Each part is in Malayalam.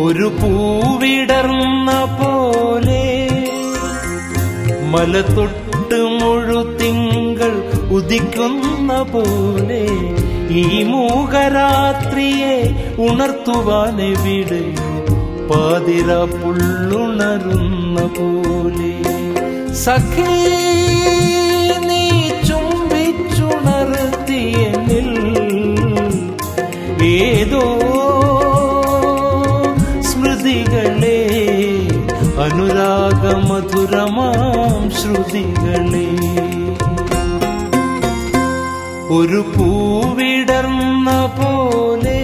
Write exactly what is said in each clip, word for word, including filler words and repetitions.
ഒരു പൂവിടർന്ന പോലെ മലതൊട്ട് മുഴുതിങ്കൾ ഉദിക്കുന്ന പോലെ ഈ മൂകരാത്രിയെ ഉണർത്തുവാനെവിടെയോ പാതിര പുള്ളുണരുന്ന പോലെ. സഖീ നീ ചുംബിച്ചുണർത്തിയെന്നിൽ ഏതോ സ്മൃതികളെ, അനുരാഗമധുരമാം ശ്രുതികളെ. ഒരു പൂവിടർന്ന പോലെ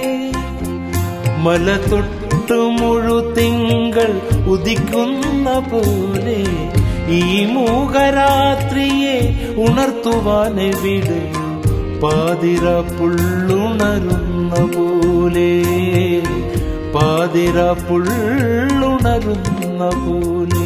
മലതൊട്ട് മുഴുതിങ്കൾ ഉദിക്കുന്ന പോലെ ഈ മൂകരാത്രിയെ ഉണർത്തുവാനെവിടെയോ പാതിര പുള്ളുണരുന്ന പോലെ, പാതിര പുള്ളുണരുന്ന പോലെ.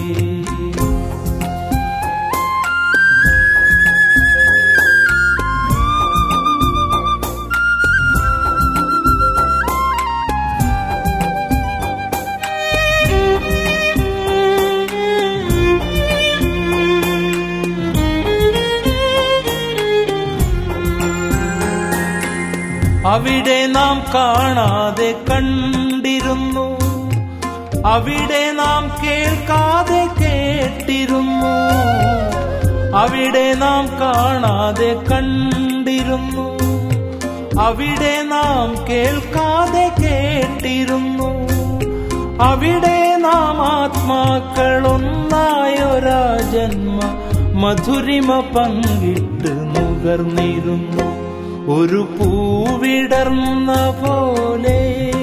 അവിടെ നാം കാണാതെ കണ്ടിരുന്നു, അവിടെ നാം കേൾക്കാതെ കേട്ടിരുന്നു. അവിടെ നാം കാണാതെ കണ്ടിരുന്നു, അവിടെ നാം കേൾക്കാതെ കേട്ടിരുന്നു. അവിടെ നാം ആത്മാക്കളൊന്നായൊരാ ജന്മ മധുരിമ പങ്കിട്ട് നുകർന്നിരുന്നു. ഒരു പൂവിടർന്ന പോലെ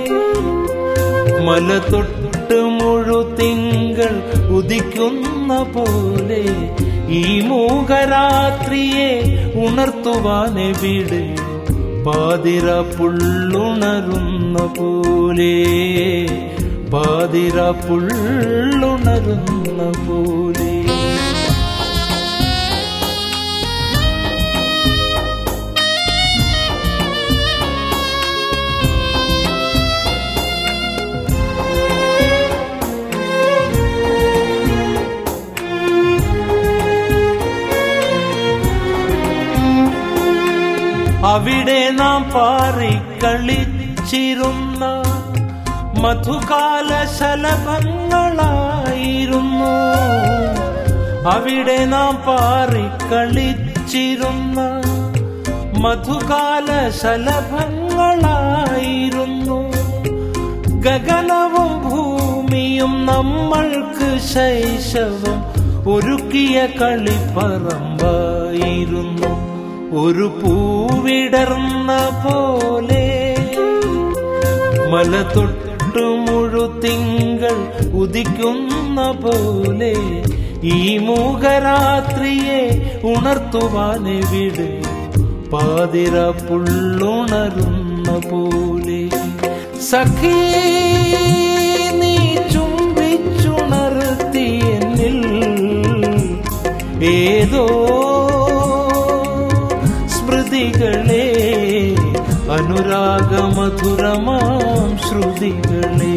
മലതൊട്ട് മുഴുതിങ്കൾ ഉദിക്കുന്ന പോലെ ഈ മൂകരാത്രിയെ ഉണർത്തുവാനെവിടെയോ പാതിര പുള്ളുണരുന്ന പോലെ, പാതിര പുള്ളുണരുന്ന പോലെ. അവിടെ നാം പാറിക്കളിച്ചിരുന്ന മധുകാല ശലഭങ്ങളായിരുന്നു. അവിടെ നാം പാറിക്കളിച്ചിരുന്ന മധുകാല ശലഭങ്ങളായിരുന്നു. ഗഗനവും ഭൂമിയും നമ്മൾക്ക് ശൈശവം ഒരുക്കിയ കളിപ്പറമ്പായിരുന്നു. ഒരു പൂവിടർന്ന പോലെ മലതൊട്ട് മുഴുതിങ്കൾ ഉദിക്കുന്ന പോലെ ഈ മൂകരാത്രിയെ ഉണർത്തുവാനെവിടെയോ പാതിര പുള്ളുണരുന്ന പോലെ. സഖീ നീ ചുംബിച്ചുണർത്തിയെന്നിൽ ഏതോ സ്മൃതികളെ, അനുരാഗമധുരമാം ശ്രുതികളെ.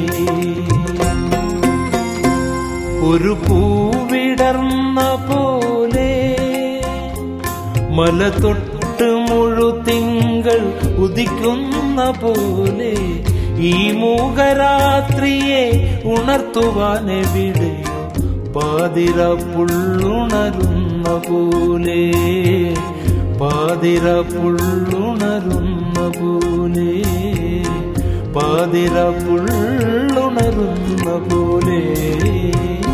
ഒരു പൂവിടർന്ന പോലെ മലതൊട്ട് മുഴുതിങ്കൾ ഉദിക്കുന്ന പോലെ ഈ മൂകരാത്രിയെ ഉണർത്തുവാനെവിടെയോ പാതിര പുള്ളുണരുന്ന പോലെ, പാതിര പുള്ളുണരുന്ന പോലെ, പാതിര പുള്ളുണരുന്ന പോലെ.